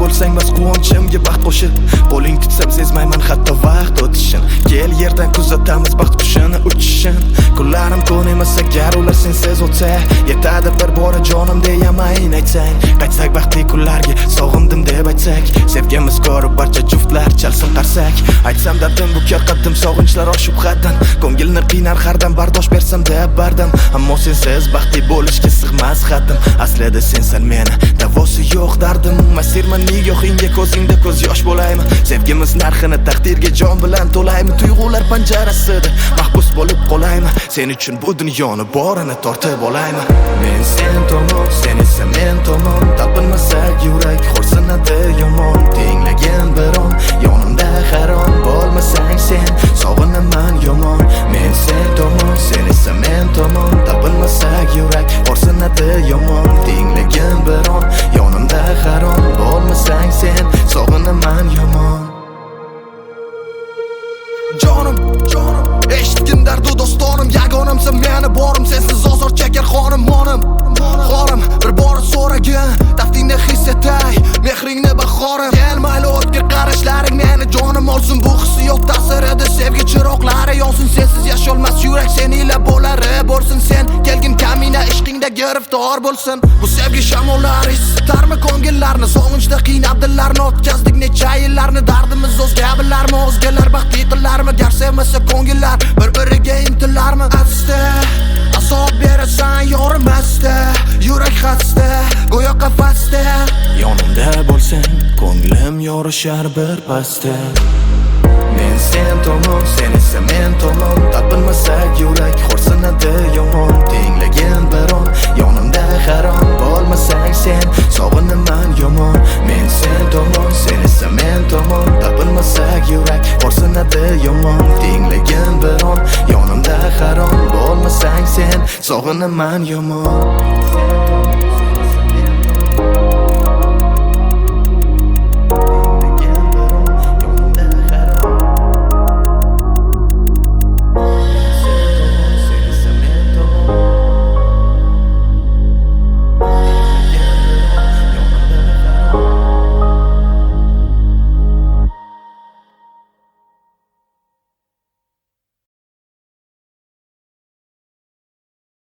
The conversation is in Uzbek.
bo'lsang bas quvonchimga baxt qo'shib qo'ling tutsam sezmayman hatto vaqt o'tishin kel yerdan kuzatamiz baxt qushini uchishin kunlarim kun emas agar ular sensiz o'tsa yetadi bir bora jonim deyamayin aytsang qaytsak baxtli kunlarga sog'indim deb aytsak sevgimiz ko'rib barcha juftlar chalsin qarsak aytsam dardim bu kar qaddim sog'inchlar oshib haddan ko'ngilni qiynar hardan bardosh bersam deb bardim ammo sensiz baxtli bo'lishga sig'mas haddim aslida sensan meni davosi yo'q dardim masirman nigohingga ko'zingda ko'z yosh bo'laymi sevgimiz narxini taqdirga jon bilan to'laymi tuyg'ular panjarasida mahbus bo'lib qolaymi sen uchun bu dunyoni borini tortib olaymi men sen tomon sen esa men tomon topilmasak yurak xo'rsinadi yomon tinglagin biron yonimda harom bo'lmasang sen sog'inaman yomon men sen tomon sen esa men tomon topilmasak yurak xo'rsinadi yomon tinglagin biron yonimda harom bo'lmasang sen sog'inaman yomon jonim eshitgin dardu dostonim yagonamsan meni borim sensiz ozor chekar xonim xonim bir bora so'ragin taftingni his etay mehringni bahorim kelmayli o'tkir qarashlaring meni jonim olsin bu hissiyot ta'sirida sevgi chiroqlari yonsin sensiz yasholmas yurak senila bo'lari bo'lsin sen kelgin kamina ishqingda giriftor bo'lsin bu sevgi shamollari isitarmi ko'ngillarni sog'inchda qiynab dillarni o'tkazdik necha yillarni dardimiz o'zga bilarmi o'zgalar baxtli qillarmi gar sevmasa ko'ngillar bir-biriga intilarmi asta azob berasan yorim asta yurak xasta go'yo qafasda yonimda bo'lsang ko'nglim yorishar bir pasda men sen tomon sen esa men tomon topilmasak yurak xo'rsinadi yomon tinglagin biron yonimda harom bo'lmasang sen sog'inaman yomon men sen tomon sen esa men tomon topilmasak yurak xo'rsinadi yomon tinglagin biron yonimda harom bo'lmasang sen sog'inaman yomon